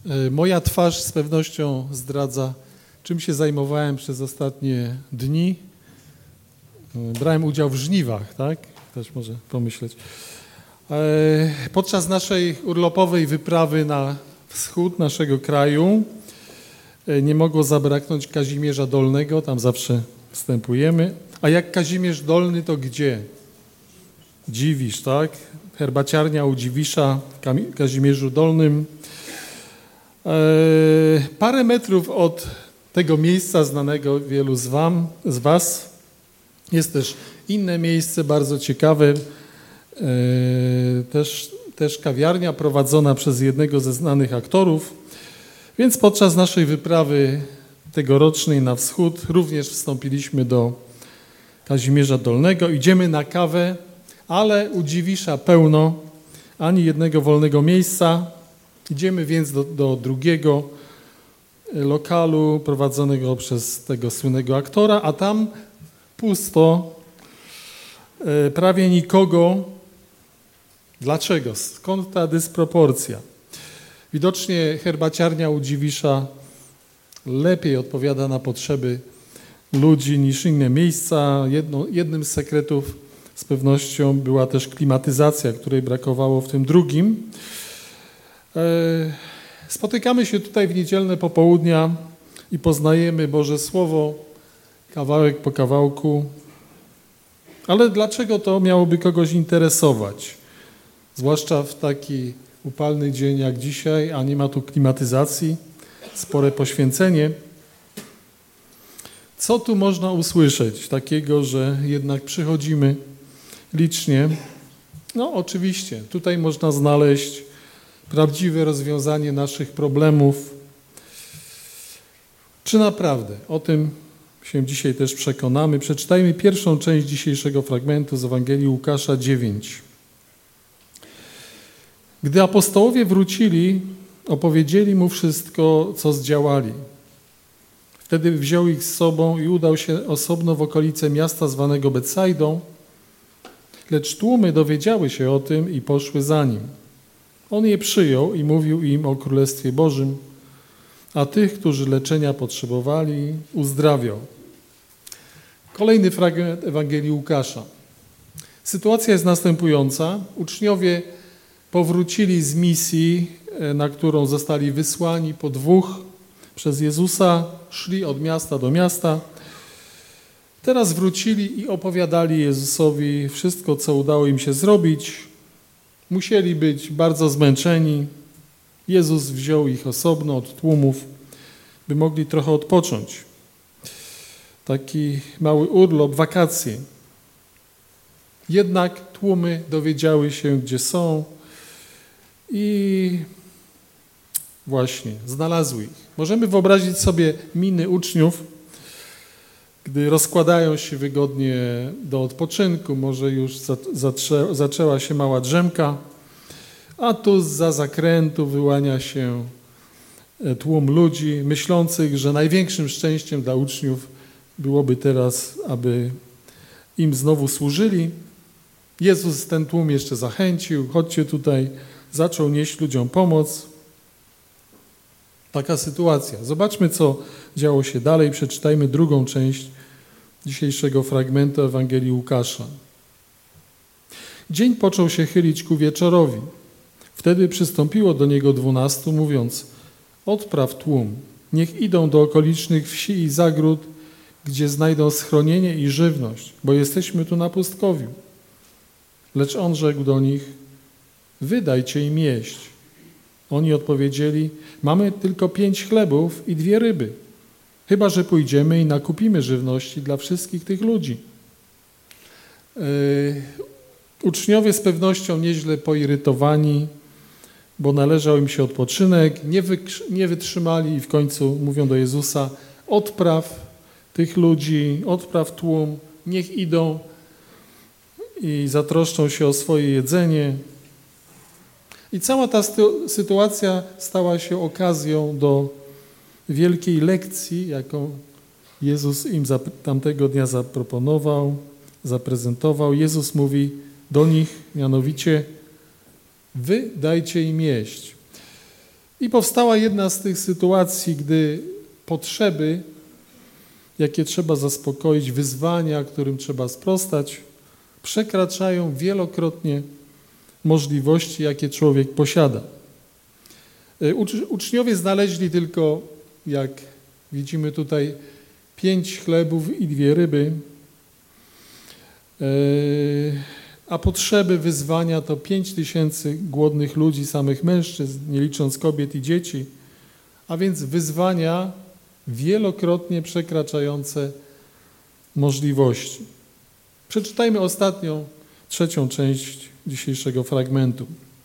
Moja twarz z pewnością zdradza, czym się zajmowałem przez ostatnie dni. Brałem udział w żniwach, tak? Ktoś może pomyśleć. Podczas naszej urlopowej wyprawy na wschód naszego kraju nie mogło zabraknąć Kazimierza Dolnego, tam zawsze wstępujemy. A jak Kazimierz Dolny, to gdzie? Dziwisz, tak? Herbaciarnia u Dziwisza w Kazimierzu Dolnym. Parę metrów od tego miejsca znanego wielu z Was jest też inne miejsce, bardzo ciekawe, też kawiarnia prowadzona przez jednego ze znanych aktorów, więc podczas naszej wyprawy tegorocznej na wschód również wstąpiliśmy do Kazimierza Dolnego. Idziemy na kawę, ale u Dziwisza pełno, ani jednego wolnego miejsca. Idziemy więc do drugiego lokalu prowadzonego przez tego słynnego aktora, a tam pusto, prawie nikogo. Dlaczego? Skąd ta dysproporcja? Widocznie herbaciarnia u Dziwisza lepiej odpowiada na potrzeby ludzi niż inne miejsca. Jednym z sekretów z pewnością była też klimatyzacja, której brakowało w tym drugim. Spotykamy się tutaj w niedzielne popołudnia i poznajemy Boże Słowo, kawałek po kawałku. Ale dlaczego to miałoby kogoś interesować? Zwłaszcza w taki upalny dzień jak dzisiaj, a nie ma tu klimatyzacji, spore poświęcenie. Co tu można usłyszeć takiego, że jednak przychodzimy licznie? No oczywiście, tutaj można znaleźć prawdziwe rozwiązanie naszych problemów. Czy naprawdę? O tym się dzisiaj też przekonamy. Przeczytajmy pierwszą część dzisiejszego fragmentu z Ewangelii Łukasza 9. Gdy apostołowie wrócili, opowiedzieli mu wszystko, co zdziałali. Wtedy wziął ich z sobą i udał się osobno w okolice miasta zwanego Betsaidą, lecz tłumy dowiedziały się o tym i poszły za nim. On je przyjął i mówił im o Królestwie Bożym, a tych, którzy leczenia potrzebowali, uzdrawiał. Kolejny fragment Ewangelii Łukasza. Sytuacja jest następująca. Uczniowie powrócili z misji, na którą zostali wysłani po dwóch przez Jezusa, szli od miasta do miasta. Teraz wrócili i opowiadali Jezusowi wszystko, co udało im się zrobić. Musieli być bardzo zmęczeni. Jezus wziął ich osobno od tłumów, by mogli trochę odpocząć. Taki mały urlop, wakacje. Jednak tłumy dowiedziały się, gdzie są i właśnie znalazły ich. Możemy wyobrazić sobie miny uczniów, gdy rozkładają się wygodnie do odpoczynku, może już zaczęła się mała drzemka, a tu zza zakrętu wyłania się tłum ludzi, myślących, że największym szczęściem dla uczniów byłoby teraz, aby im znowu służyli. Jezus ten tłum jeszcze zachęcił, chodźcie tutaj, zaczął nieść ludziom pomoc. Taka sytuacja. Zobaczmy, co działo się dalej. Przeczytajmy drugą część dzisiejszego fragmentu Ewangelii Łukasza. Dzień począł się chylić ku wieczorowi. Wtedy przystąpiło do niego 12, mówiąc: odpraw tłum, niech idą do okolicznych wsi i zagród, gdzie znajdą schronienie i żywność, bo jesteśmy tu na pustkowiu. Lecz on rzekł do nich: wy dajcie im jeść. Oni odpowiedzieli: mamy tylko 5 chlebów i 2 ryby. Chyba że pójdziemy i nakupimy żywności dla wszystkich tych ludzi. Uczniowie z pewnością nieźle poirytowani, bo należał im się odpoczynek, nie wytrzymali i w końcu mówią do Jezusa: odpraw tych ludzi, odpraw tłum, niech idą i zatroszczą się o swoje jedzenie. I cała ta sytuacja stała się okazją do wielkiej lekcji, jaką Jezus im tamtego dnia zaprezentował. Jezus mówi do nich mianowicie: wy dajcie im jeść. I powstała jedna z tych sytuacji, gdy potrzeby, jakie trzeba zaspokoić, wyzwania, którym trzeba sprostać, przekraczają wielokrotnie możliwości, jakie człowiek posiada. Uczniowie znaleźli tylko, jak widzimy tutaj, 5 chlebów i 2 ryby, a potrzeby, wyzwania to 5000 głodnych ludzi, samych mężczyzn, nie licząc kobiet i dzieci, a więc wyzwania wielokrotnie przekraczające możliwości. Przeczytajmy ostatnią, 3. część dzisiejszego fragmentu.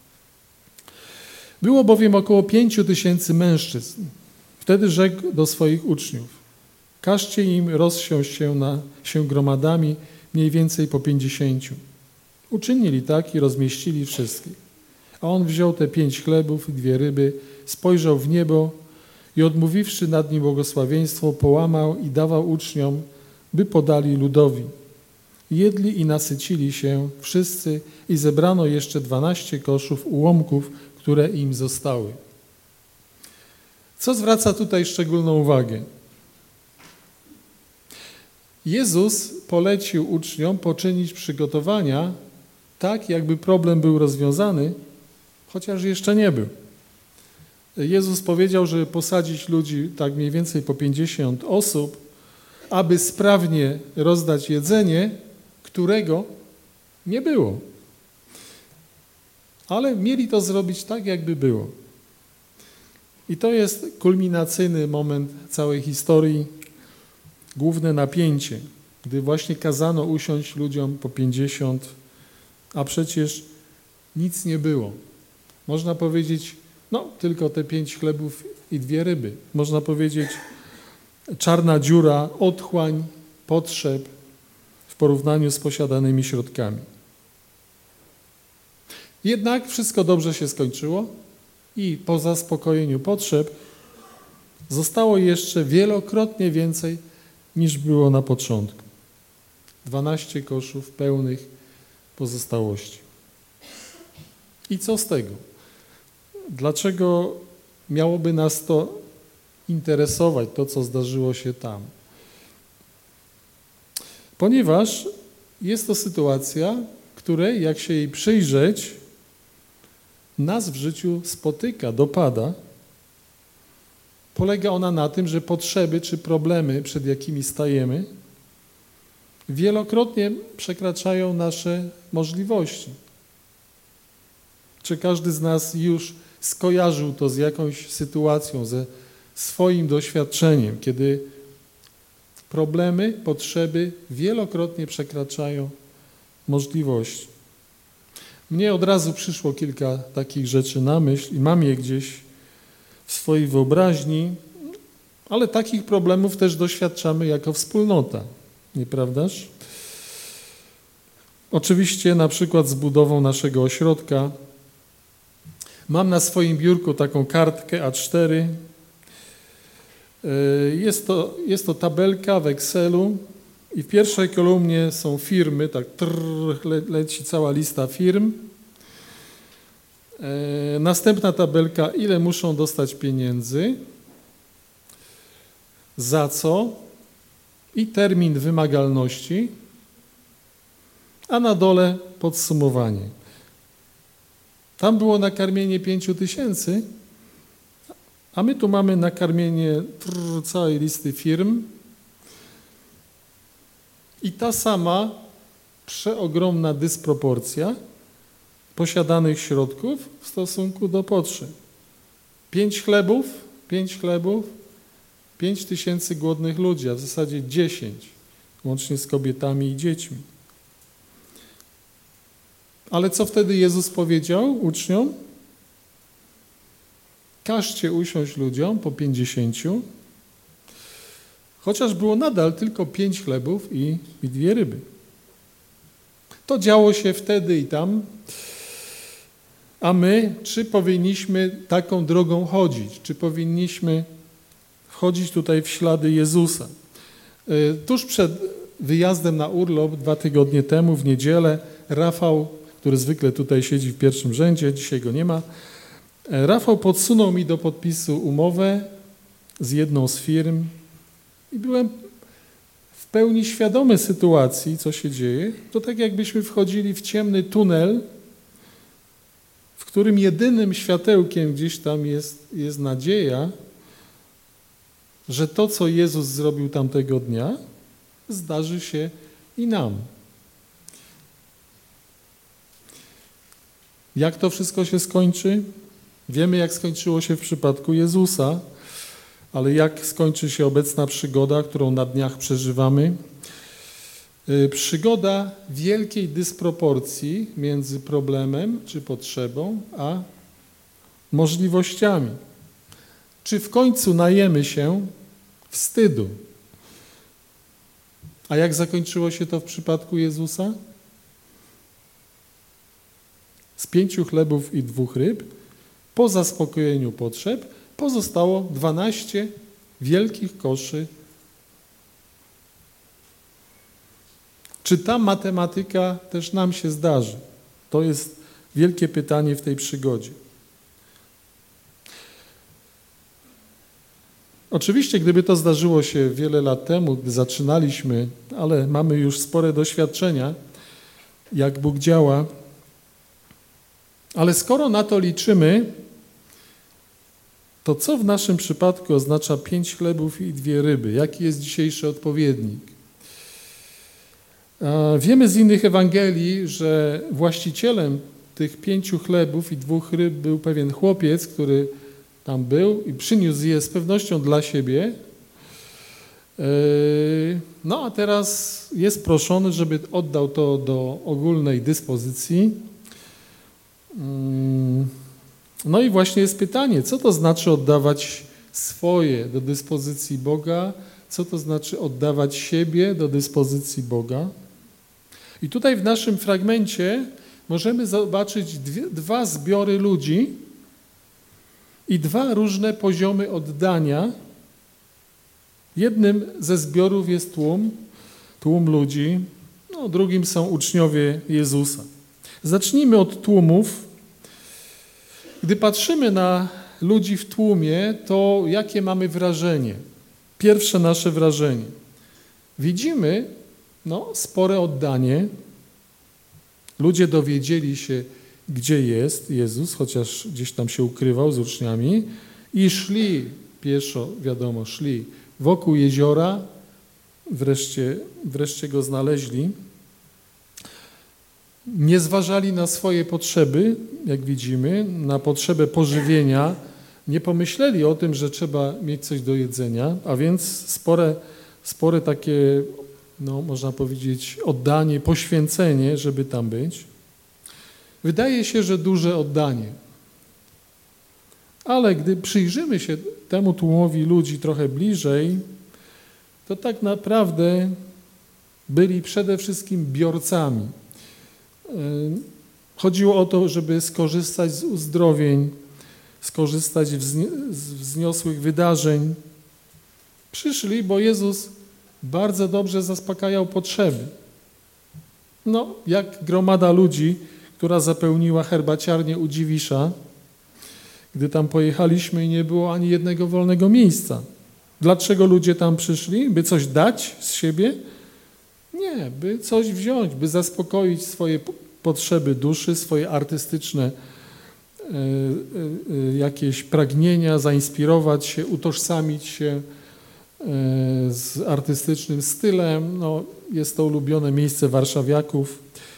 Było bowiem około 5000 mężczyzn. Wtedy rzekł do swoich uczniów: każcie im rozsiąść się gromadami, mniej więcej po 50. Uczynili tak i rozmieścili wszystkich. A on wziął te 5 chlebów i 2 ryby, spojrzał w niebo i odmówiwszy nad nim błogosławieństwo, połamał i dawał uczniom, by podali ludowi. Jedli i nasycili się wszyscy i zebrano jeszcze 12 koszów ułomków, które im zostały. Co zwraca tutaj szczególną uwagę? Jezus polecił uczniom poczynić przygotowania tak, jakby problem był rozwiązany, chociaż jeszcze nie był. Jezus powiedział, żeby posadzić ludzi tak mniej więcej po 50 osób, aby sprawnie rozdać jedzenie, którego nie było. Ale mieli to zrobić tak, jakby było. I to jest kulminacyjny moment całej historii, główne napięcie, gdy właśnie kazano usiąść ludziom po 50, a przecież nic nie było. Można powiedzieć, no tylko te 5 chlebów i 2 ryby. Można powiedzieć, czarna dziura, otchłań potrzeb w porównaniu z posiadanymi środkami. Jednak wszystko dobrze się skończyło i po zaspokojeniu potrzeb zostało jeszcze wielokrotnie więcej niż było na początku. 12 koszów pełnych pozostałości. I co z tego? Dlaczego miałoby nas to interesować, to co zdarzyło się tam? Ponieważ jest to sytuacja, której, jak się jej przyjrzeć, nas w życiu spotyka, dopada. Polega ona na tym, że potrzeby czy problemy, przed jakimi stajemy, wielokrotnie przekraczają nasze możliwości. Czy każdy z nas już skojarzył to z jakąś sytuacją, ze swoim doświadczeniem, kiedy problemy, potrzeby wielokrotnie przekraczają możliwości? Mnie od razu przyszło kilka takich rzeczy na myśl i mam je gdzieś w swojej wyobraźni, ale takich problemów też doświadczamy jako wspólnota, nieprawdaż? Oczywiście na przykład z budową naszego ośrodka. Mam na swoim biurku taką kartkę A4. Jest to tabelka w Excelu i w pierwszej kolumnie są firmy, tak leci cała lista firm. Następna tabelka, ile muszą dostać pieniędzy, za co i termin wymagalności, a na dole podsumowanie. Tam było nakarmienie 5000, a my tu mamy nakarmienie całej listy firm i ta sama przeogromna dysproporcja posiadanych środków w stosunku do potrzeb. 5 chlebów, 5000 głodnych ludzi, a w zasadzie 10, łącznie z kobietami i dziećmi. Ale co wtedy Jezus powiedział uczniom? Każcie usiąść ludziom po 50, chociaż było nadal tylko 5 chlebów i 2 ryby. To działo się wtedy i tam, a my, czy powinniśmy taką drogą chodzić? Czy powinniśmy wchodzić tutaj w ślady Jezusa? Tuż przed wyjazdem na urlop 2 tygodnie temu, w niedzielę, Rafał, który zwykle tutaj siedzi w pierwszym rzędzie, dzisiaj go nie ma, Rafał podsunął mi do podpisu umowę z jedną z firm i byłem w pełni świadomy sytuacji, co się dzieje. To tak jakbyśmy wchodzili w ciemny tunel, w którym jedynym światełkiem gdzieś tam jest nadzieja, że to, co Jezus zrobił tamtego dnia, zdarzy się i nam. Jak to wszystko się skończy? Wiemy, jak skończyło się w przypadku Jezusa, ale jak skończy się obecna przygoda, którą na dniach przeżywamy? Przygoda wielkiej dysproporcji między problemem czy potrzebą, a możliwościami. Czy w końcu najemy się wstydu? A jak zakończyło się to w przypadku Jezusa? Z 5 chlebów i 2 ryb, po zaspokojeniu potrzeb, pozostało 12 wielkich koszy. Czy ta matematyka też nam się zdarzy? To jest wielkie pytanie w tej przygodzie. Oczywiście, gdyby to zdarzyło się wiele lat temu, gdy zaczynaliśmy, ale mamy już spore doświadczenia, jak Bóg działa. Ale skoro na to liczymy, to co w naszym przypadku oznacza 5 chlebów i 2 ryby? Jaki jest dzisiejszy odpowiednik? Wiemy z innych Ewangelii, że właścicielem tych 5 chlebów i 2 ryb był pewien chłopiec, który tam był i przyniósł je z pewnością dla siebie. No a teraz jest proszony, żeby oddał to do ogólnej dyspozycji. No i właśnie jest pytanie, co to znaczy oddawać swoje do dyspozycji Boga, co to znaczy oddawać siebie do dyspozycji Boga. I tutaj w naszym fragmencie możemy zobaczyć 2 zbiory ludzi i 2 różne poziomy oddania. Jednym ze zbiorów jest tłum ludzi, no, drugim są uczniowie Jezusa. Zacznijmy od tłumów. Gdy patrzymy na ludzi w tłumie, to jakie mamy wrażenie? Pierwsze nasze wrażenie. Widzimy spore oddanie. Ludzie dowiedzieli się, gdzie jest Jezus, chociaż gdzieś tam się ukrywał z uczniami i szli pieszo, wiadomo, szli wokół jeziora, wreszcie go znaleźli. Nie zważali na swoje potrzeby, jak widzimy, na potrzebę pożywienia. Nie pomyśleli o tym, że trzeba mieć coś do jedzenia, a więc spore takie, można powiedzieć, oddanie, poświęcenie, żeby tam być. Wydaje się, że duże oddanie. Ale gdy przyjrzymy się temu tłumowi ludzi trochę bliżej, to tak naprawdę byli przede wszystkim biorcami. Chodziło o to, żeby skorzystać z uzdrowień, skorzystać z wzniosłych wydarzeń. Przyszli, bo Jezus bardzo dobrze zaspokajał potrzeby. Jak gromada ludzi, która zapełniła herbaciarnię u Dziwisza, gdy tam pojechaliśmy i nie było ani jednego wolnego miejsca. Dlaczego ludzie tam przyszli? By coś dać z siebie? Nie, by coś wziąć, by zaspokoić swoje potrzeby duszy, swoje artystyczne jakieś pragnienia, zainspirować się, utożsamić się z artystycznym stylem. Jest to ulubione miejsce warszawiaków.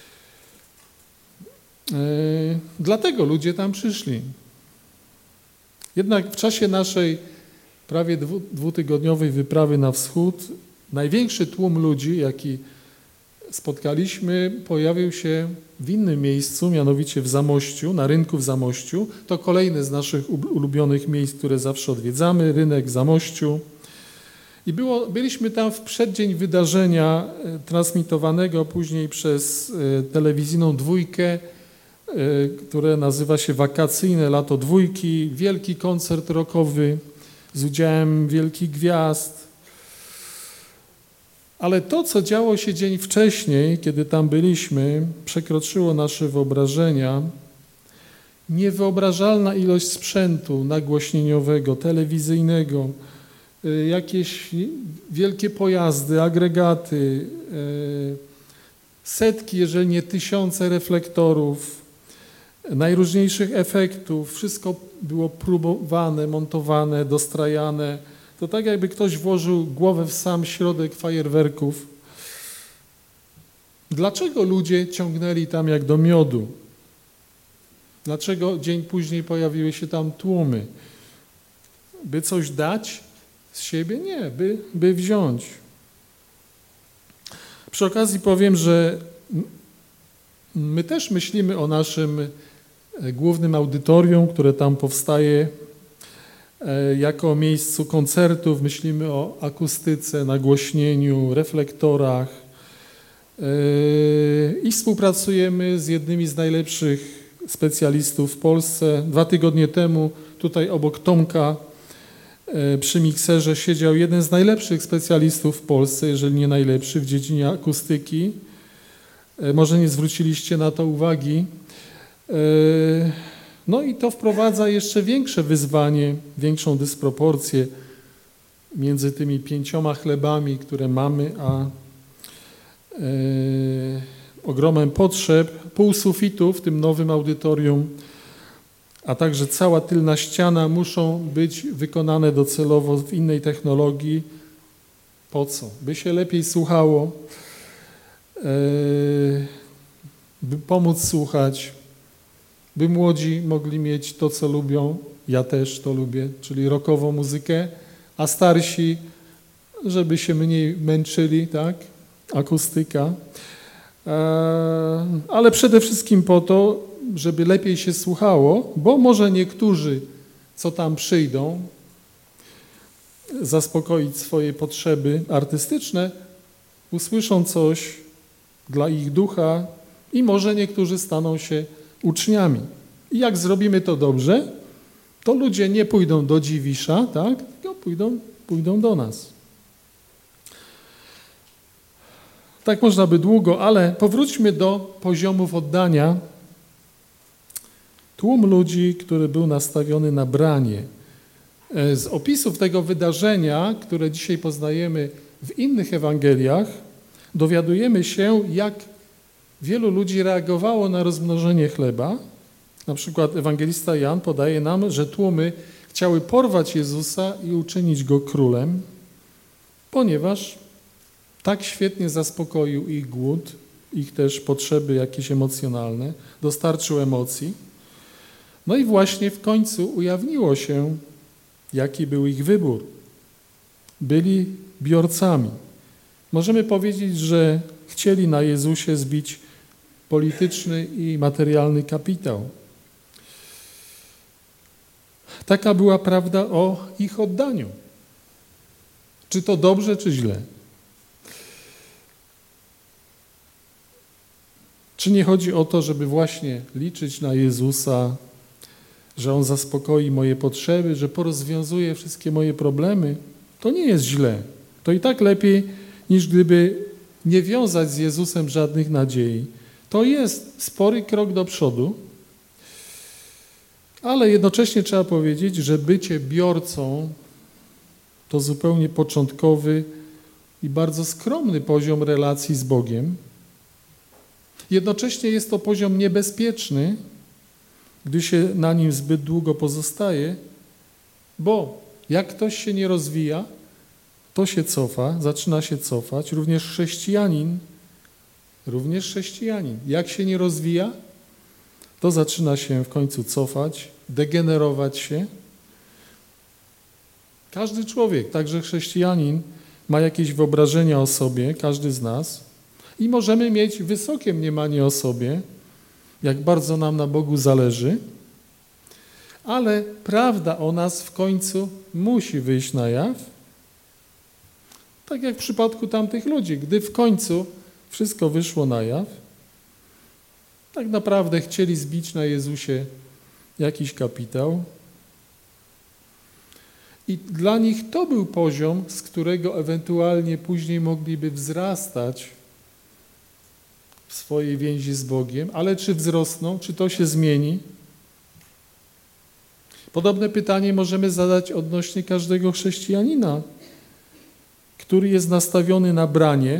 Dlatego ludzie tam przyszli. Jednak w czasie naszej prawie 2-tygodniowej wyprawy na wschód największy tłum ludzi, jaki spotkaliśmy, pojawił się w innym miejscu, mianowicie w Zamościu, na rynku w Zamościu. To kolejne z naszych ulubionych miejsc, które zawsze odwiedzamy, rynek w Zamościu. I byliśmy tam w przeddzień wydarzenia transmitowanego później przez telewizyjną Dwójkę, które nazywa się Wakacyjne Lato Dwójki, wielki koncert rockowy z udziałem wielkich gwiazd. Ale to, co działo się dzień wcześniej, kiedy tam byliśmy, przekroczyło nasze wyobrażenia niewyobrażalna ilość sprzętu nagłośnieniowego, telewizyjnego, jakieś wielkie pojazdy, agregaty, setki, jeżeli nie tysiące reflektorów, najróżniejszych efektów. Wszystko było próbowane, montowane, dostrajane. To tak jakby ktoś włożył głowę w sam środek fajerwerków. Dlaczego ludzie ciągnęli tam jak do miodu? Dlaczego dzień później pojawiły się tam tłumy? By coś dać z siebie? Nie, by wziąć. Przy okazji powiem, że my też myślimy o naszym głównym audytorium, które tam powstaje jako o miejscu koncertów. Myślimy o akustyce, nagłośnieniu, reflektorach i współpracujemy z jednymi z najlepszych specjalistów w Polsce. 2 tygodnie temu tutaj obok Tomka przy mikserze siedział jeden z najlepszych specjalistów w Polsce, jeżeli nie najlepszy w dziedzinie akustyki. Może nie zwróciliście na to uwagi. No i to wprowadza jeszcze większe wyzwanie, większą dysproporcję między tymi 5 chlebami, które mamy, a ogromem potrzeb. Pół sufitu w tym nowym audytorium, a także cała tylna ściana muszą być wykonane docelowo w innej technologii. Po co? By się lepiej słuchało, by pomóc słuchać, by młodzi mogli mieć to, co lubią. Ja też to lubię, czyli rockową muzykę, a starsi, żeby się mniej męczyli, tak? Akustyka. Ale przede wszystkim po to, żeby lepiej się słuchało, bo może niektórzy, co tam przyjdą, zaspokoić swoje potrzeby artystyczne, usłyszą coś dla ich ducha i może niektórzy staną się uczniami. I jak zrobimy to dobrze, to ludzie nie pójdą do Dziwisza, tak? Tylko pójdą do nas. Tak można by długo, ale powróćmy do poziomów oddania. Tłum ludzi, który był nastawiony na branie. Z opisów tego wydarzenia, które dzisiaj poznajemy w innych Ewangeliach, dowiadujemy się, jak wielu ludzi reagowało na rozmnożenie chleba. Na przykład ewangelista Jan podaje nam, że tłumy chciały porwać Jezusa i uczynić Go królem, ponieważ tak świetnie zaspokoił ich głód, ich też potrzeby jakieś emocjonalne, dostarczył emocji. No i właśnie w końcu ujawniło się, jaki był ich wybór. Byli biorcami. Możemy powiedzieć, że chcieli na Jezusie zbić polityczny i materialny kapitał. Taka była prawda o ich oddaniu. Czy to dobrze, czy źle? Czy nie chodzi o to, żeby właśnie liczyć na Jezusa, że On zaspokoi moje potrzeby, że porozwiązuje wszystkie moje problemy? To nie jest źle. To i tak lepiej, niż gdyby nie wiązać z Jezusem żadnych nadziei. To jest spory krok do przodu, ale jednocześnie trzeba powiedzieć, że bycie biorcą to zupełnie początkowy i bardzo skromny poziom relacji z Bogiem. Jednocześnie jest to poziom niebezpieczny, gdy się na nim zbyt długo pozostaje, bo jak ktoś się nie rozwija, to się cofa, zaczyna się cofać. Również chrześcijanin, jak się nie rozwija, to zaczyna się w końcu cofać, degenerować się. Każdy człowiek, także chrześcijanin, ma jakieś wyobrażenia o sobie, każdy z nas, i możemy mieć wysokie mniemanie o sobie, jak bardzo nam na Bogu zależy, ale prawda o nas w końcu musi wyjść na jaw, tak jak w przypadku tamtych ludzi. Gdy w końcu wszystko wyszło na jaw, tak naprawdę chcieli zbić na Jezusie jakiś kapitał i dla nich to był poziom, z którego ewentualnie później mogliby wzrastać w swojej więzi z Bogiem, ale czy wzrosną, czy to się zmieni, Podobne pytanie możemy zadać odnośnie każdego chrześcijanina, który jest nastawiony na branie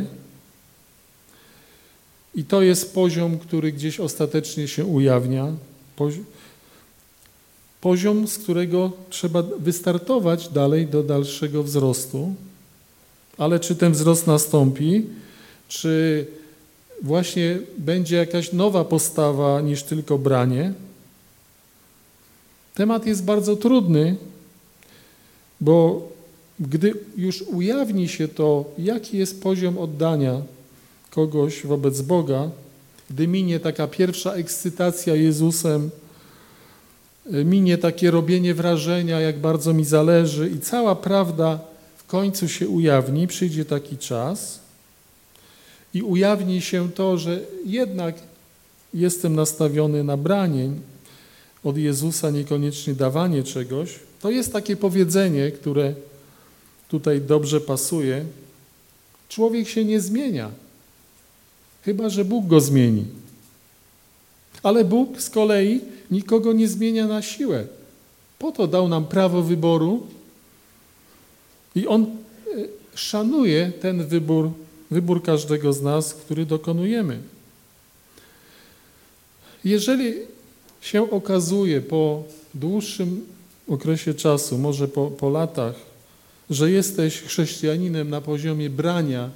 i to jest poziom, który gdzieś ostatecznie się ujawnia. Poziom, z którego trzeba wystartować dalej do dalszego wzrostu. Ale czy ten wzrost nastąpi, czy właśnie będzie jakaś nowa postawa niż tylko branie? Temat jest bardzo trudny, bo gdy już ujawni się to, jaki jest poziom oddania kogoś wobec Boga, gdy minie taka pierwsza ekscytacja Jezusem, minie takie robienie wrażenia, jak bardzo mi zależy i cała prawda w końcu się ujawni, przyjdzie taki czas i ujawni się to, że jednak jestem nastawiony na branie od Jezusa, niekoniecznie dawanie czegoś. To jest takie powiedzenie, które tutaj dobrze pasuje. Człowiek się nie zmienia, chyba że Bóg go zmieni. Ale Bóg z kolei nikogo nie zmienia na siłę. Po to dał nam prawo wyboru i On szanuje ten wybór każdego z nas, który dokonujemy. Jeżeli się okazuje po dłuższym okresie czasu, może po latach, że jesteś chrześcijaninem na poziomie brania,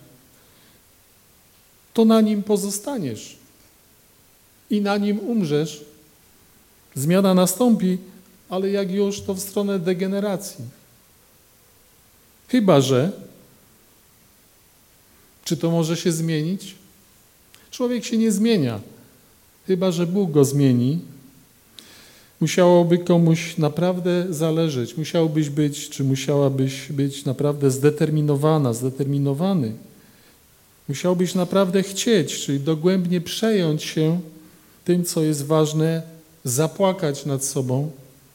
to na nim pozostaniesz i na nim umrzesz. Zmiana nastąpi, ale jak już, to w stronę degeneracji. Chyba że, czy to może się zmienić? Człowiek się nie zmienia, chyba że Bóg go zmieni. Musiałoby komuś naprawdę zależeć, musiałbyś być, czy musiałabyś być naprawdę zdeterminowany. Musiałbyś naprawdę chcieć, czyli dogłębnie przejąć się tym, co jest ważne, zapłakać nad sobą.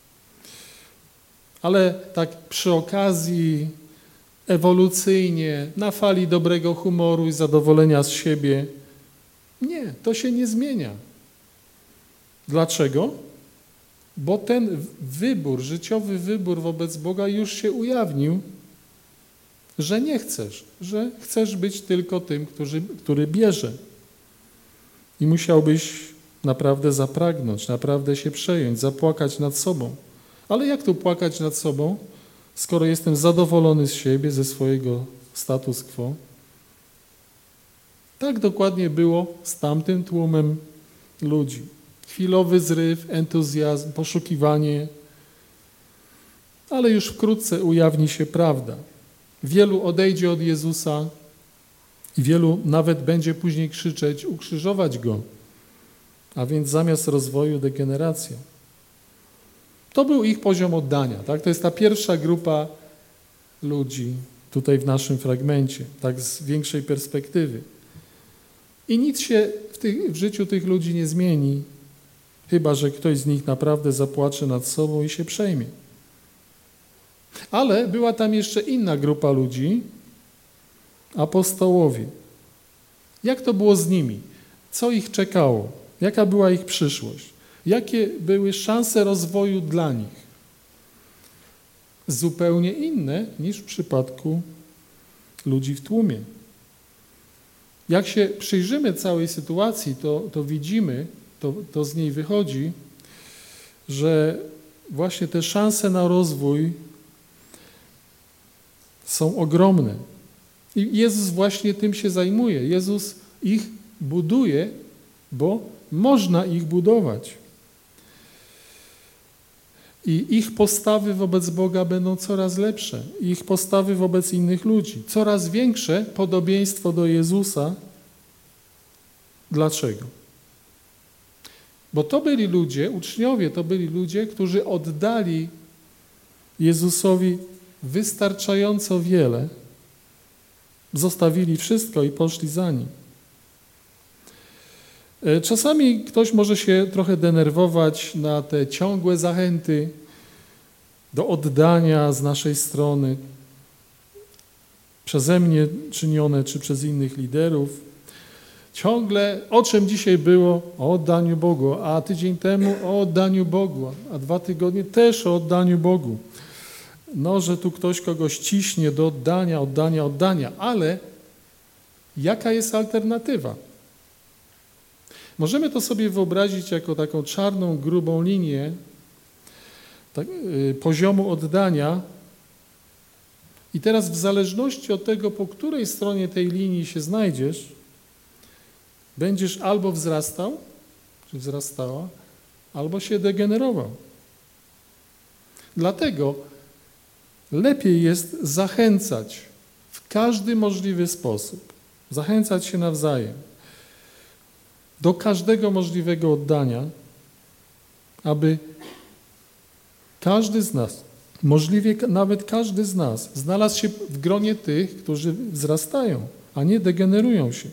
Ale tak przy okazji, ewolucyjnie, na fali dobrego humoru i zadowolenia z siebie, nie, to się nie zmienia. Dlaczego? Bo ten wybór, życiowy wybór wobec Boga już się ujawnił, że nie chcesz, że chcesz być tylko tym, który bierze. I musiałbyś naprawdę zapragnąć, naprawdę się przejąć, zapłakać nad sobą. Ale jak tu płakać nad sobą, skoro jestem zadowolony z siebie, ze swojego status quo? Tak dokładnie było z tamtym tłumem ludzi. Chwilowy zryw, entuzjazm, poszukiwanie, ale już wkrótce ujawni się prawda. Wielu odejdzie od Jezusa i wielu nawet będzie później krzyczeć, ukrzyżować Go, a więc zamiast rozwoju degeneracja. To był ich poziom oddania. Tak? To jest ta pierwsza grupa ludzi tutaj w naszym fragmencie, tak z większej perspektywy. I nic się w życiu tych ludzi nie zmieni, chyba że ktoś z nich naprawdę zapłacze nad sobą i się przejmie. Ale była tam jeszcze inna grupa ludzi, apostołowie. Jak to było z nimi? Co ich czekało? Jaka była ich przyszłość? Jakie były szanse rozwoju dla nich? Zupełnie inne niż w przypadku ludzi w tłumie. Jak się przyjrzymy całej sytuacji, to widzimy, to z niej wychodzi, że właśnie te szanse na rozwój są ogromne. I Jezus właśnie tym się zajmuje. Jezus ich buduje, bo można ich budować. I ich postawy wobec Boga będą coraz lepsze. Ich postawy wobec innych ludzi. Coraz większe podobieństwo do Jezusa. Dlaczego? Bo to byli ludzie, uczniowie to byli ludzie, którzy oddali Jezusowi wystarczająco wiele, zostawili wszystko i poszli za Nim. Czasami ktoś może się trochę denerwować na te ciągłe zachęty do oddania z naszej strony, przeze mnie czynione czy przez innych liderów. Ciągle o czym dzisiaj było? O oddaniu Bogu, a tydzień temu o oddaniu Bogu, a 2 tygodnie też o oddaniu Bogu. No, że tu ktoś kogoś ciśnie do oddania, ale jaka jest alternatywa? Możemy to sobie wyobrazić jako taką czarną, grubą linię poziomu oddania i teraz w zależności od tego, po której stronie tej linii się znajdziesz, będziesz albo wzrastał, czy wzrastała, albo się degenerował. Dlatego lepiej jest zachęcać w każdy możliwy sposób, zachęcać się nawzajem do każdego możliwego oddania, aby każdy z nas, możliwie nawet każdy z nas, znalazł się w gronie tych, którzy wzrastają, a nie degenerują się.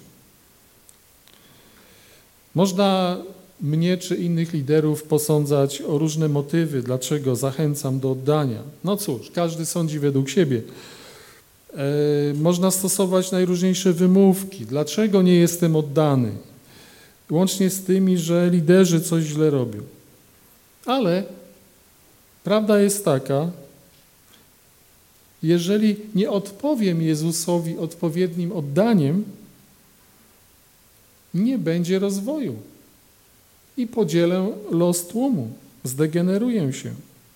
Można mnie czy innych liderów posądzać o różne motywy, dlaczego zachęcam do oddania. No cóż, każdy sądzi według siebie. Można stosować najróżniejsze wymówki. Dlaczego nie jestem oddany? Łącznie z tymi, że liderzy coś źle robią. Ale prawda jest taka, jeżeli nie odpowiem Jezusowi odpowiednim oddaniem, nie będzie rozwoju i podzielę los tłumu, zdegeneruję się.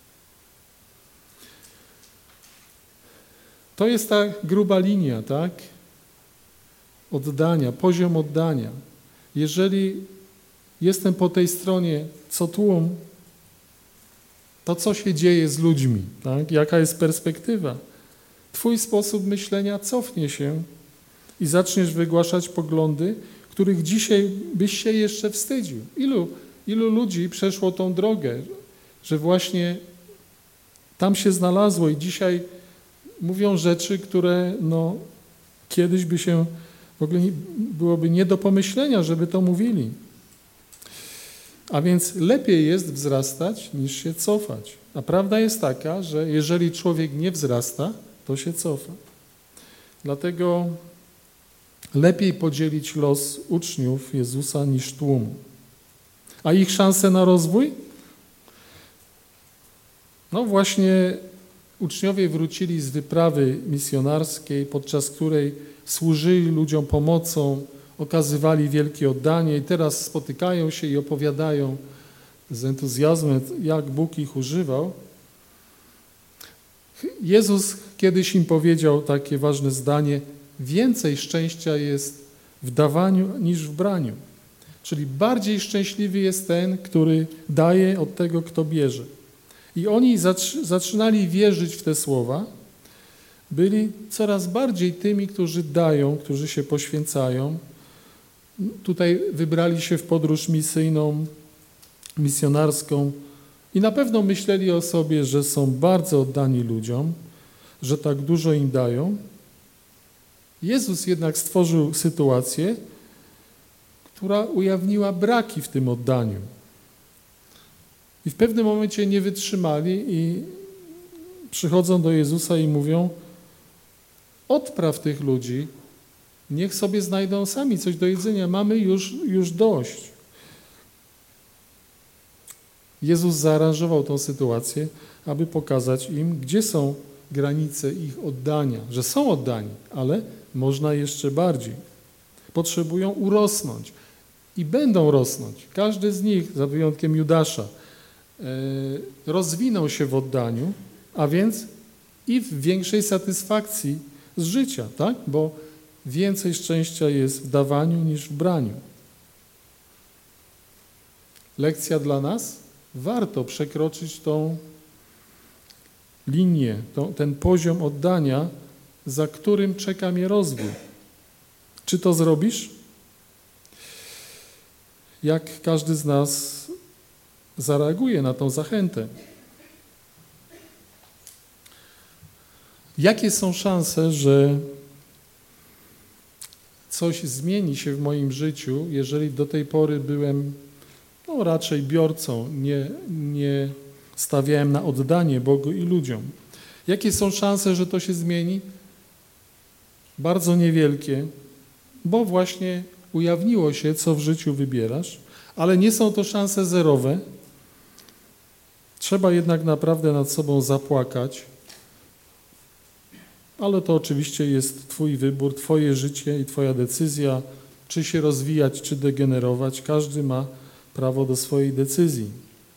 To jest ta gruba linia, tak? Oddania, poziom oddania. Jeżeli jestem po tej stronie co tłum, to co się dzieje z ludźmi, tak? Jaka jest perspektywa? Twój sposób myślenia cofnie się i zaczniesz wygłaszać poglądy, których dzisiaj byś się jeszcze wstydził. Ilu ludzi przeszło tą drogę, że właśnie tam się znalazło i dzisiaj mówią rzeczy, które kiedyś by się w ogóle byłoby nie do pomyślenia, żeby to mówili. A więc lepiej jest wzrastać niż się cofać. A prawda jest taka, że jeżeli człowiek nie wzrasta, to się cofa. Dlatego lepiej podzielić los uczniów Jezusa niż tłumu. A ich szanse na rozwój? No właśnie uczniowie wrócili z wyprawy misjonarskiej, podczas której służyli ludziom pomocą, okazywali wielkie oddanie i teraz spotykają się i opowiadają z entuzjazmem, jak Bóg ich używał. Jezus kiedyś im powiedział takie ważne zdanie: więcej szczęścia jest w dawaniu niż w braniu. Czyli bardziej szczęśliwy jest ten, który daje, od tego, kto bierze. I oni zaczynali wierzyć w te słowa, byli coraz bardziej tymi, którzy dają, którzy się poświęcają. Tutaj wybrali się w podróż misyjną, misjonarską i na pewno myśleli o sobie, że są bardzo oddani ludziom, że tak dużo im dają. Jezus jednak stworzył sytuację, która ujawniła braki w tym oddaniu. I w pewnym momencie nie wytrzymali i przychodzą do Jezusa i mówią: odpraw tych ludzi, niech sobie znajdą sami coś do jedzenia, mamy już dość. Jezus zaaranżował tą sytuację, aby pokazać im, gdzie są granice ich oddania, że są oddani, ale można jeszcze bardziej. Potrzebują urosnąć i będą rosnąć. Każdy z nich, za wyjątkiem Judasza, rozwinął się w oddaniu, a więc i w większej satysfakcji z życia, tak? Bo więcej szczęścia jest w dawaniu niż w braniu. Lekcja dla nas? Warto przekroczyć tą linię, ten poziom oddania, za którym czeka mnie rozwój. Czy to zrobisz? Jak każdy z nas zareaguje na tą zachętę? Jakie są szanse, że coś zmieni się w moim życiu, jeżeli do tej pory byłem raczej biorcą, nie stawiałem na oddanie Bogu i ludziom? Jakie są szanse, że to się zmieni? Bardzo niewielkie, bo właśnie ujawniło się, co w życiu wybierasz, ale nie są to szanse zerowe. Trzeba jednak naprawdę nad sobą zapłakać, ale to oczywiście jest Twój wybór, Twoje życie i Twoja decyzja, czy się rozwijać, czy degenerować. Każdy ma prawo do swojej decyzji.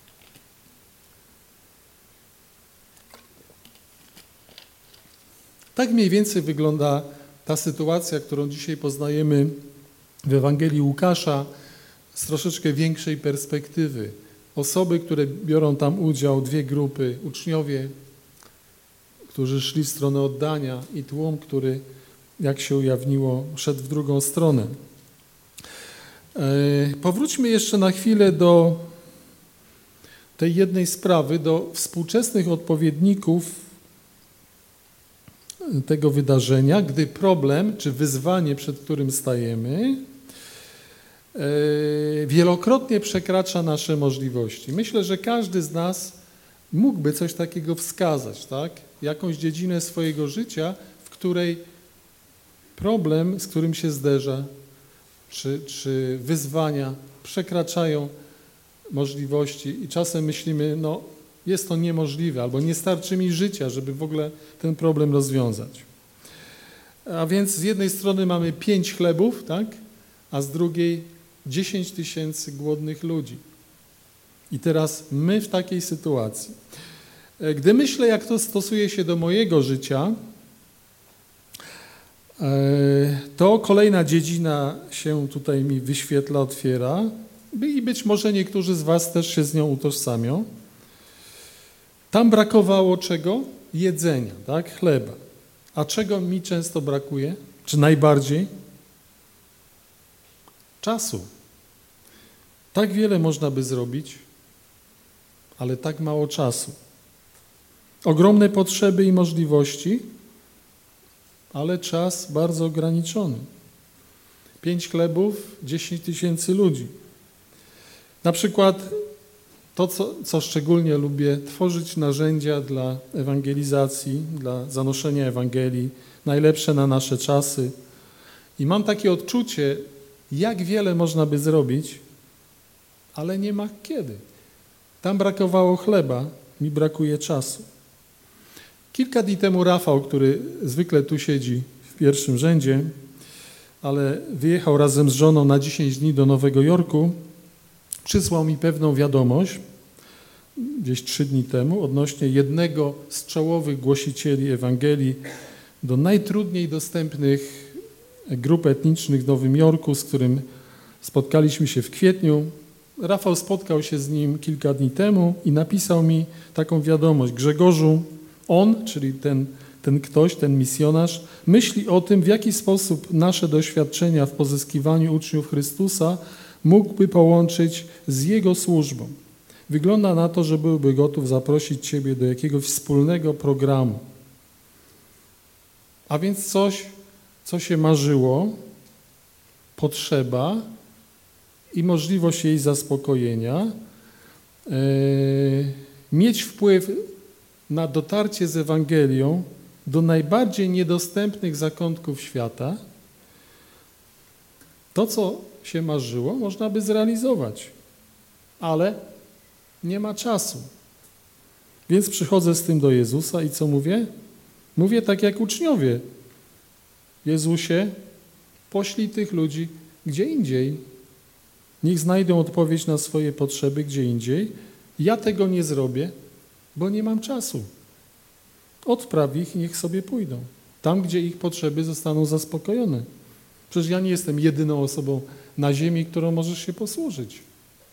Tak mniej więcej wygląda ta sytuacja, którą dzisiaj poznajemy w Ewangelii Łukasza z troszeczkę większej perspektywy. Osoby, które biorą tam udział, dwie grupy, uczniowie, którzy szli w stronę oddania i tłum, który, jak się ujawniło, szedł w drugą stronę. Powróćmy jeszcze na chwilę do tej jednej sprawy, do współczesnych odpowiedników tego wydarzenia, gdy problem czy wyzwanie, przed którym stajemy, wielokrotnie przekracza nasze możliwości. Myślę, że każdy z nas mógłby coś takiego wskazać, tak? Jakąś dziedzinę swojego życia, w której problem, z którym się zderza, czy wyzwania przekraczają możliwości i czasem myślimy, no jest to niemożliwe, albo nie starczy mi życia, żeby w ogóle ten problem rozwiązać. A więc z jednej strony mamy 5 chlebów, tak? A z drugiej 10 000 głodnych ludzi. I teraz my w takiej sytuacji. Gdy myślę, jak to stosuje się do mojego życia, to kolejna dziedzina się tutaj mi wyświetla, otwiera i być może niektórzy z Was też się z nią utożsamią. Tam brakowało czego? Jedzenia, tak? Chleba. A czego mi często brakuje? Czy najbardziej? Czasu. Tak wiele można by zrobić, ale tak mało czasu. Ogromne potrzeby i możliwości, ale czas bardzo ograniczony. 5 chlebów, 10 000 ludzi. Na przykład to, co szczególnie lubię, tworzyć narzędzia dla ewangelizacji, dla zanoszenia Ewangelii, najlepsze na nasze czasy. I mam takie odczucie, jak wiele można by zrobić, ale nie ma kiedy. Tam brakowało chleba, mi brakuje czasu. Kilka dni temu Rafał, który zwykle tu siedzi w pierwszym rzędzie, ale wyjechał razem z żoną na 10 dni do Nowego Jorku, przysłał mi pewną wiadomość, gdzieś 3 dni temu, odnośnie jednego z czołowych głosicieli Ewangelii do najtrudniej dostępnych grup etnicznych w Nowym Jorku, z którym spotkaliśmy się w kwietniu. Rafał spotkał się z nim kilka dni temu i napisał mi taką wiadomość. Grzegorzu, on, czyli ten ktoś, ten misjonarz, myśli o tym, w jaki sposób nasze doświadczenia w pozyskiwaniu uczniów Chrystusa mógłby połączyć z Jego służbą. Wygląda na to, że byłby gotów zaprosić Ciebie do jakiegoś wspólnego programu. A więc coś, co się marzyło, potrzeba i możliwość jej zaspokojenia, mieć wpływ na dotarcie z Ewangelią do najbardziej niedostępnych zakątków świata. To, co się marzyło, można by zrealizować, ale nie ma czasu. Więc przychodzę z tym do Jezusa i co mówię? Mówię tak jak uczniowie. Jezusie, poślij tych ludzi gdzie indziej. Niech znajdą odpowiedź na swoje potrzeby gdzie indziej. Ja tego nie zrobię, bo nie mam czasu. Odpraw ich i niech sobie pójdą. Tam, gdzie ich potrzeby zostaną zaspokojone. Przecież ja nie jestem jedyną osobą na ziemi, którą możesz się posłużyć.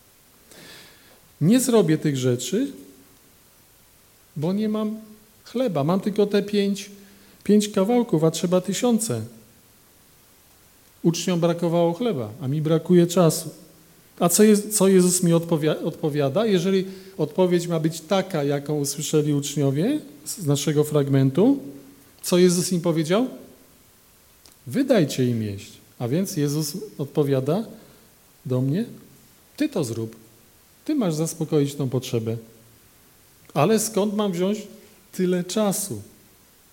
Nie zrobię tych rzeczy, bo nie mam chleba. Mam tylko te 5 kawałków, a trzeba 1000. Uczniom brakowało chleba, a mi brakuje czasu. A co Jezus mi odpowiada? Jeżeli odpowiedź ma być taka, jaką usłyszeli uczniowie z naszego fragmentu, co Jezus im powiedział? Wydajcie im jeść. A więc Jezus odpowiada do mnie, ty to zrób. Ty masz zaspokoić tą potrzebę. Ale skąd mam wziąć tyle czasu?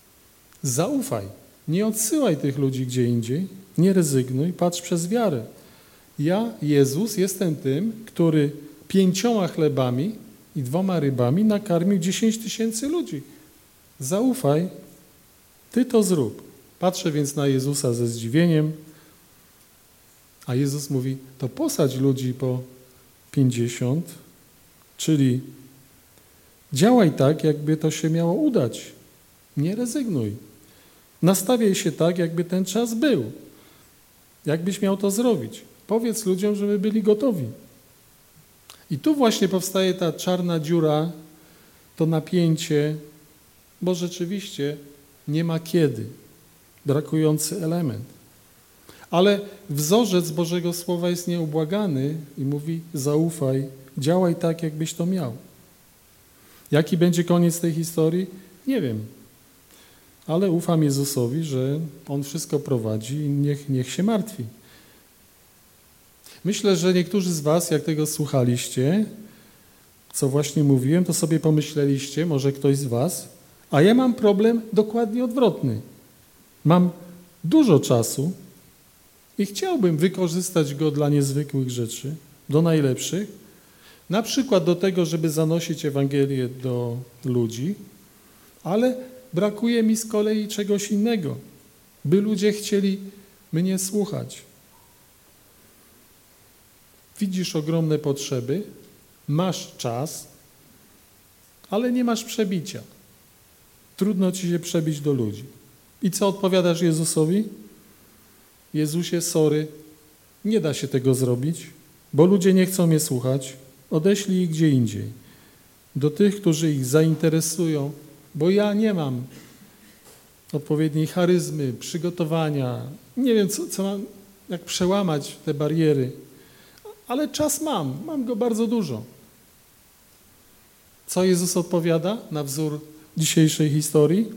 Zaufaj. Nie odsyłaj tych ludzi gdzie indziej. Nie rezygnuj. Patrz przez wiarę. Ja, Jezus, jestem tym, który 5 chlebami i 2 rybami nakarmił 10 000 ludzi. Zaufaj, Ty to zrób. Patrzę więc na Jezusa ze zdziwieniem, a Jezus mówi, to posadź ludzi po 50, czyli działaj tak, jakby to się miało udać. Nie rezygnuj. Nastawiaj się tak, jakby ten czas był. Jakbyś miał to zrobić. Powiedz ludziom, żeby byli gotowi. I tu właśnie powstaje ta czarna dziura, to napięcie, bo rzeczywiście nie ma kiedy. Brakujący element. Ale wzorzec Bożego Słowa jest nieubłagany i mówi, zaufaj, działaj tak, jakbyś to miał. Jaki będzie koniec tej historii? Nie wiem. Ale ufam Jezusowi, że On wszystko prowadzi i niech się martwi. Myślę, że niektórzy z was, jak tego słuchaliście, co właśnie mówiłem, to sobie pomyśleliście, może ktoś z was, a ja mam problem dokładnie odwrotny. Mam dużo czasu i chciałbym wykorzystać go dla niezwykłych rzeczy, do najlepszych, na przykład do tego, żeby zanosić Ewangelię do ludzi, ale brakuje mi z kolei czegoś innego, by ludzie chcieli mnie słuchać. Widzisz ogromne potrzeby, masz czas, ale nie masz przebicia. Trudno ci się przebić do ludzi. I co odpowiadasz Jezusowi? Jezusie, sorry, nie da się tego zrobić, bo ludzie nie chcą mnie słuchać. Odeślij ich gdzie indziej. Do tych, którzy ich zainteresują, bo ja nie mam odpowiedniej charyzmy, przygotowania. Nie wiem, co mam, jak przełamać te bariery. Ale czas mam go bardzo dużo. Co Jezus odpowiada na wzór dzisiejszej historii?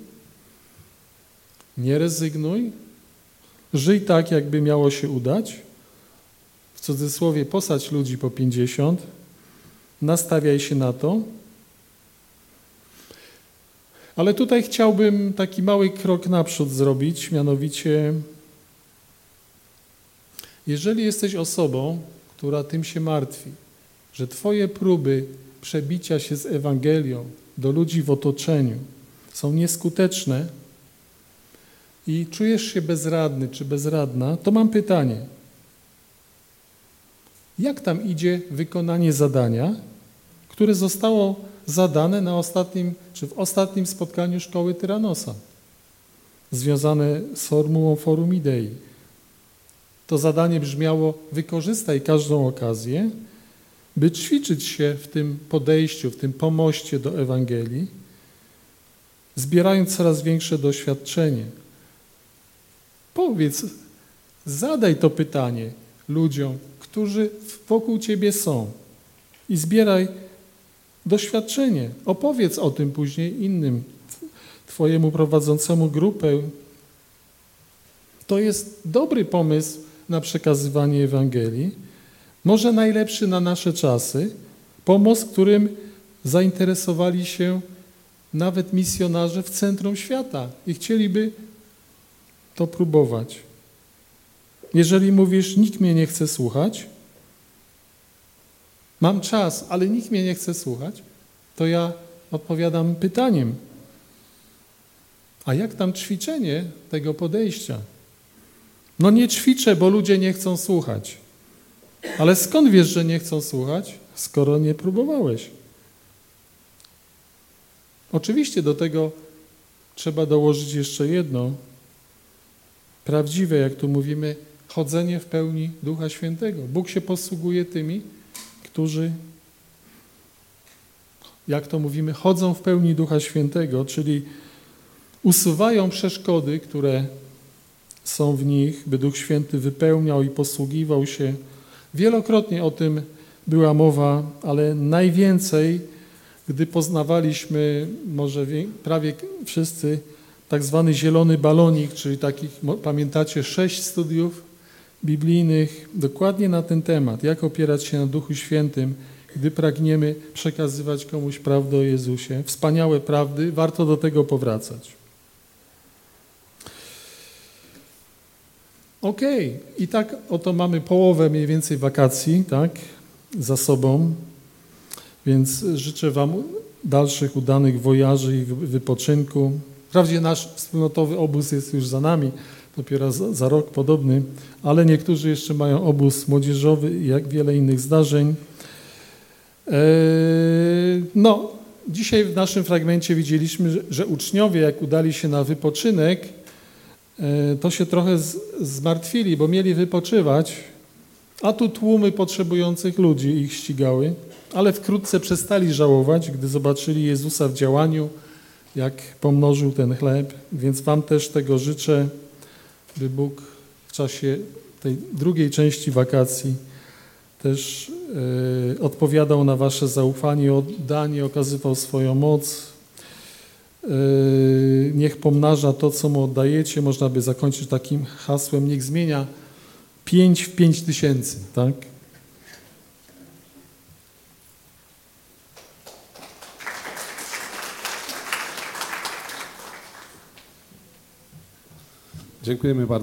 Nie rezygnuj, żyj tak, jakby miało się udać. W cudzysłowie posadź ludzi po 50, nastawiaj się na to. Ale tutaj chciałbym taki mały krok naprzód zrobić, mianowicie jeżeli jesteś osobą, która tym się martwi, że twoje próby przebicia się z Ewangelią do ludzi w otoczeniu są nieskuteczne i czujesz się bezradny czy bezradna, to mam pytanie. Jak tam idzie wykonanie zadania, które zostało zadane w ostatnim spotkaniu szkoły Tyranosa, związane z formułą Forum Idei? To zadanie brzmiało: wykorzystaj każdą okazję, by ćwiczyć się w tym podejściu, w tym pomoście do Ewangelii, zbierając coraz większe doświadczenie. Powiedz, zadaj to pytanie ludziom, którzy wokół ciebie są i zbieraj doświadczenie. Opowiedz o tym później innym, twojemu prowadzącemu grupę. To jest dobry pomysł na przekazywanie Ewangelii, może najlepszy na nasze czasy, pomost, którym zainteresowali się nawet misjonarze w centrum świata i chcieliby to próbować. Jeżeli mówisz, nikt mnie nie chce słuchać, mam czas, ale nikt mnie nie chce słuchać, to ja odpowiadam pytaniem: a jak tam ćwiczenie tego podejścia? No nie ćwiczę, bo ludzie nie chcą słuchać. Ale skąd wiesz, że nie chcą słuchać, skoro nie próbowałeś? Oczywiście do tego trzeba dołożyć jeszcze jedno. Prawdziwe, jak tu mówimy, chodzenie w pełni Ducha Świętego. Bóg się posługuje tymi, którzy, jak to mówimy, chodzą w pełni Ducha Świętego, czyli usuwają przeszkody, które są w nich, by Duch Święty wypełniał i posługiwał się. Wielokrotnie o tym była mowa, ale najwięcej, gdy poznawaliśmy, może prawie wszyscy, tak zwany zielony balonik, czyli takich, pamiętacie, 6 studiów biblijnych dokładnie na ten temat, jak opierać się na Duchu Świętym, gdy pragniemy przekazywać komuś prawdę o Jezusie. Wspaniałe prawdy, warto do tego powracać. Okej. I tak oto mamy połowę mniej więcej wakacji, tak, za sobą, więc życzę Wam dalszych udanych wojaży i wypoczynku. Wprawdzie nasz wspólnotowy obóz jest już za nami, dopiero za rok podobny, ale niektórzy jeszcze mają obóz młodzieżowy i jak wiele innych zdarzeń. No, dzisiaj w naszym fragmencie widzieliśmy, że uczniowie, jak udali się na wypoczynek, to się trochę zmartwili, bo mieli wypoczywać, a tu tłumy potrzebujących ludzi ich ścigały, ale wkrótce przestali żałować, gdy zobaczyli Jezusa w działaniu, jak pomnożył ten chleb, więc Wam też tego życzę, by Bóg w czasie tej drugiej części wakacji też odpowiadał na Wasze zaufanie, oddanie, okazywał swoją moc. Niech pomnaża to, co Mu oddajecie. Można by zakończyć takim hasłem, niech zmienia 5 w 5000, tak? Dziękujemy bardzo.